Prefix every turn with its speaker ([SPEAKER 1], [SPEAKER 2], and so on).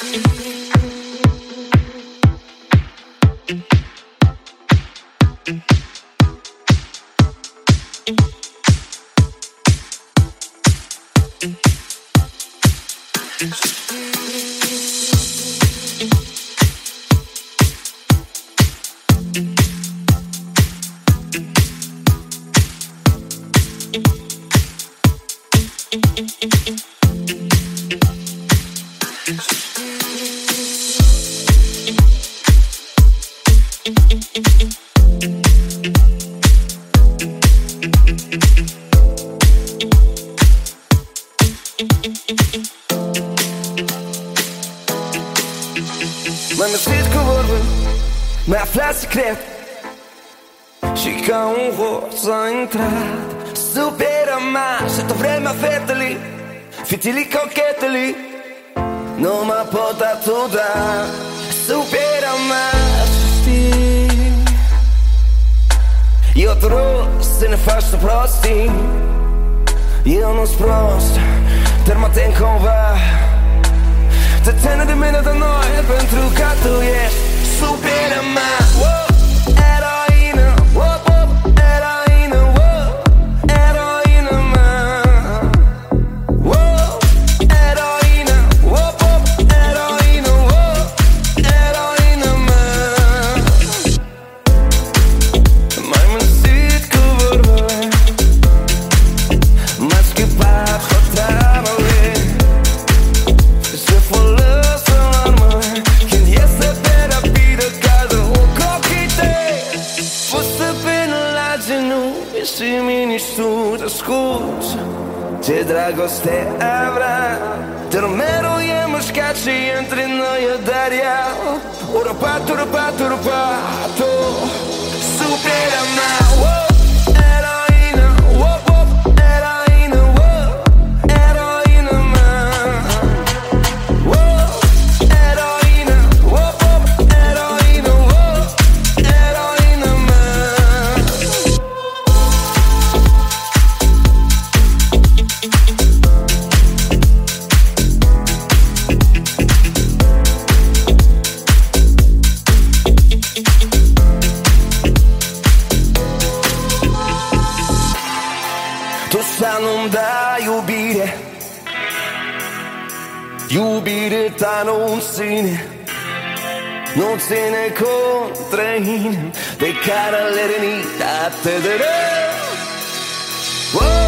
[SPEAKER 1] M-ai măsit cu vorbe, mi-ai aflat secret și ca un hoț a intrat supera mais, esta vremea fetele, fitili cochetele, nu mă pot atuda. Supera mais, știi, eu te rog să ne faci să prostii. Eu nu-s prost, dar mă tem cumva. Te ține de mine de noi, pentru că tu ești supera-mea. Eroină, eroină, eroină mea. Eroină, eroină, eroină mea. M-ai mânzit cu vorbe, m-ai schimbat hotărâre. Se folosă alarmă când iese pe rapidă caldă un cochite. Pusă până la genunchi și minișturi asculți ce dragoste avea. Dar mereu e mușcat și între noi e daria. Urăpat, urăpat, urăpat, supera-mea. Eroină, eroină, eroină mea. Eroină, eroină, eroină mea. Tu să nu-mi dai iubire, iubire ta nu-mi ține, nu ține contra inimi pe care le-ai rănit atât de rău.